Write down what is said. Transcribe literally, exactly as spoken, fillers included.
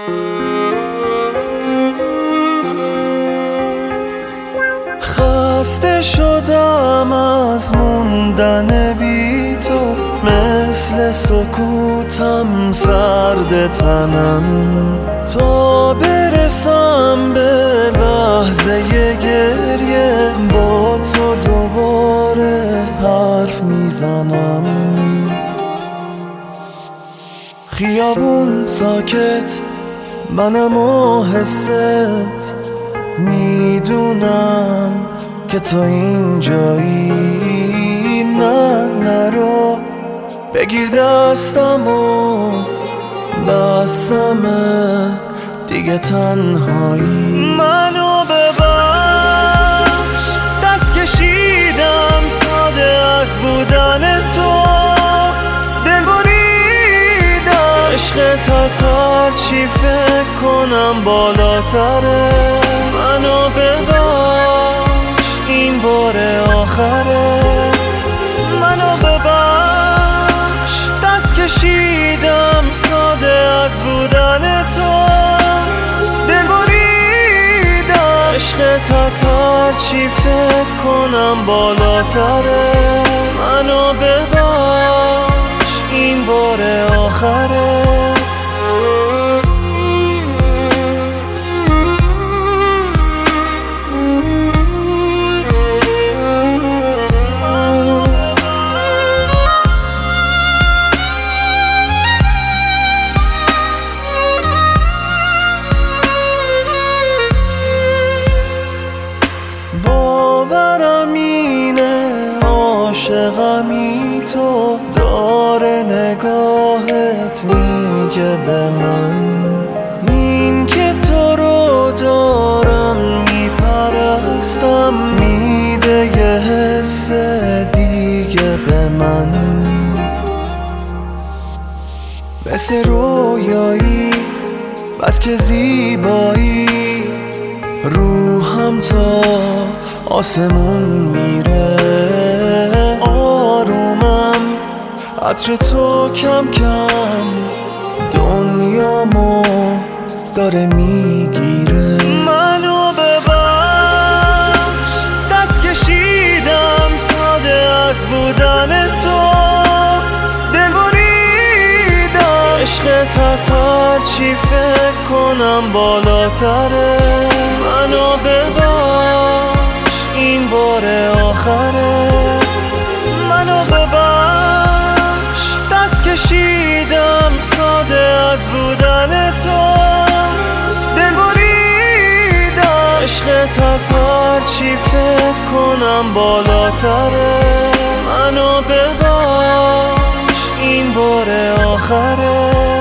خسته شدم از موندن بی تو، مثل سکوتم سرد تنم، تا برسم به لحظه گریه با تو دوباره حرف میزنم. خیابون ساکت، منم و حست، میدونم که تو اینجایی. نه نرو، بگیر دستم و بسمه دیگه تنهایی. منو ببخش، دست کشیدم ساده از بودن تو، دل بریدم عشقت از هر چی فکر کنم بالاتره. منو ببخش، این بار آخره. منو ببخش، دست کشیدم ساده از بودن تو، دل بریدم عشقت از هر چی فکر کنم بالاتره. منو ببخش، این بار آخره. باورم اینه عاشقمی تو، داره نگاهت میگه به من، این که تو رو دارم میپرستم میده یه حس دیگه به من. مثل رویایی بس که زیبایی، روحم تا آسمون میره. آرومم عطر تو کم کم دنیامو داره میگیره. منو ببخش، دست کشیدم ساده از بودن تو، دل بریدم عشقت از هر چی فکر کنم بالاتره. منو ببخش، این بار آخره. منو ببخش، دست کشیدم ساده از بودن تو، دل بریدم عشقت از هر چی فکر کنم بالاتره. منو ببخش، این بار آخره.